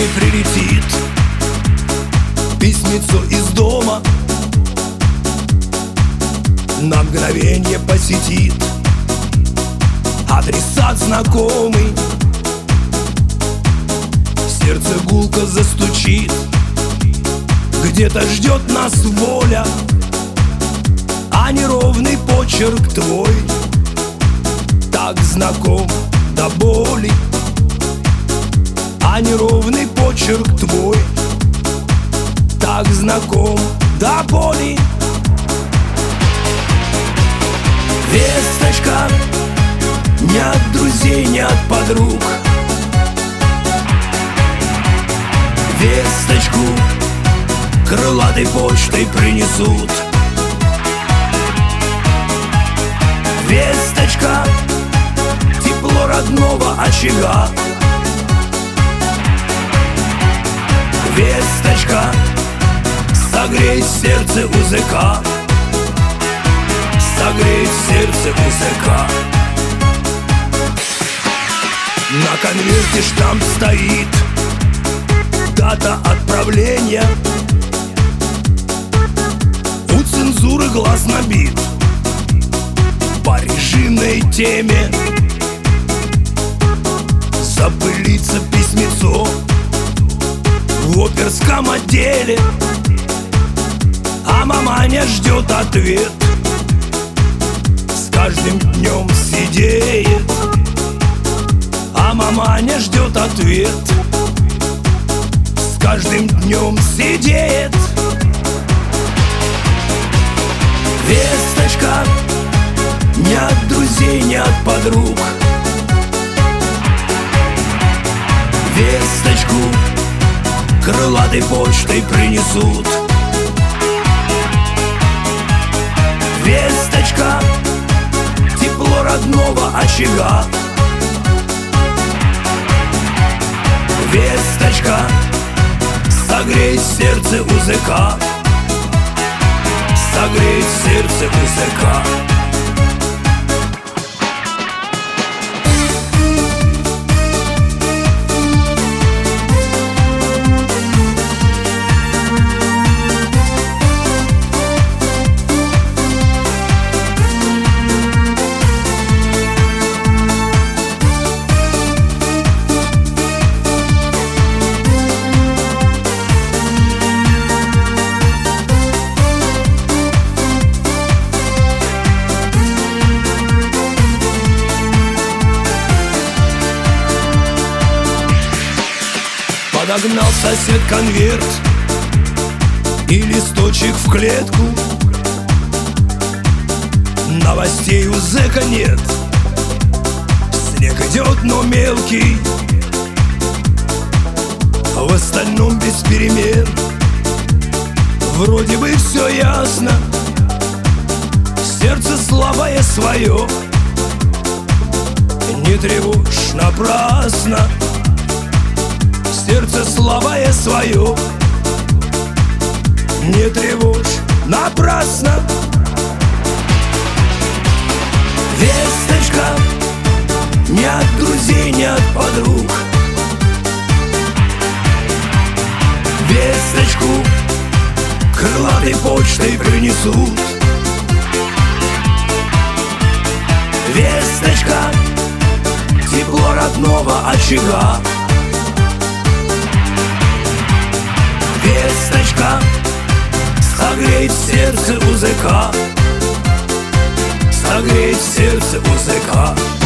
почтой прилетит письмецо из дома, на мгновенье посетит адресат знакомый. Сердце гулко застучит, где-то ждет нас воля, а неровный почерк твой так знаком до боли, а неровный почерк твой так знаком до боли. Весточка не от друзей, не от подруг, весточку крылатой почтой принесут. Весточка тепло родного очага, весточка согреет сердце узыка, согреет сердце узыка. На конверте штамп стоит, дата отправления, у цензуры глаз набит по режимной теме. Запылится письмецо в оперском отделе, а маманя ждет ответ, с каждым днем сидеет. А маманя ждет ответ, с каждым днем сидеет. Весточка не от друзей, не от подруг, весточку крылатой почтой принесут. Весточка тепло родного очага, весточка согреет сердце узыка, согреет сердце узыка. Подогнал сосед конверт и листочек в клетку. Новостей у зэка нет, снег идет, но мелкий, в остальном без перемен. Вроде бы все ясно, сердце слабое свое не тревожь напрасно, сердце слабое свое не тревожь напрасно. Весточка не от друзей, не от подруг, весточку крылатой почтой принесут. Весточка тепло родного очага, весточка согреет сердце узыка, согреет сердце узыка.